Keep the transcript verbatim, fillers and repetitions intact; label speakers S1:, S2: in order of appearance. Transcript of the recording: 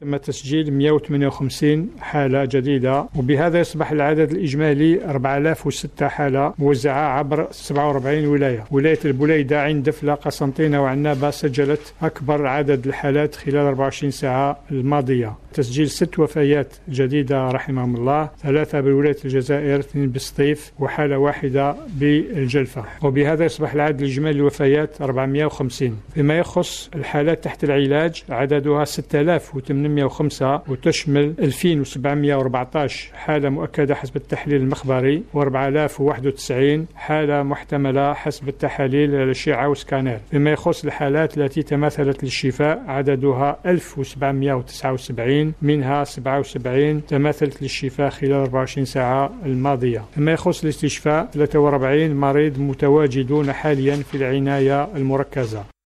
S1: تم تسجيل مئة وثمانية وخمسين حالة جديدة، وبهذا يصبح العدد الإجمالي أربعة آلاف وستة حالة موزعة عبر سبعة وأربعين ولاية. ولاية البليدة، عين دفلة، قسنطينة وعنابة سجلت أكبر عدد الحالات خلال أربعة وعشرين ساعة الماضية، تسجيل ست وفيات جديدة رحمهم الله، ثلاثة بولاية الجزائر، اثنين بالسطيف، وحالة واحدة بالجلفة. وبهذا يصبح العدد الإجمالي للوفيات أربعمئة وخمسين. فيما يخص الحالات تحت العلاج عددها ستة آلاف وثمانمئة وخمسة، وتشمل ألفين وسبعمئة وأربعة عشر حالة مؤكدة حسب التحليل المخبري، وأربعة آلاف وواحد وتسعين حالة محتملة حسب التحاليل الأشعة وسكانير. فيما يخص الحالات التي تماثلت للشفاء عددها ألف وسبعمئة وتسعة وسبعين، منها سبعة وسبعين تماثلت للشفاء خلال أربعة وعشرين ساعة الماضية. فيما يخص الاستشفاء ثلاثة وأربعين مريض متواجدون حاليا في العناية المركزة.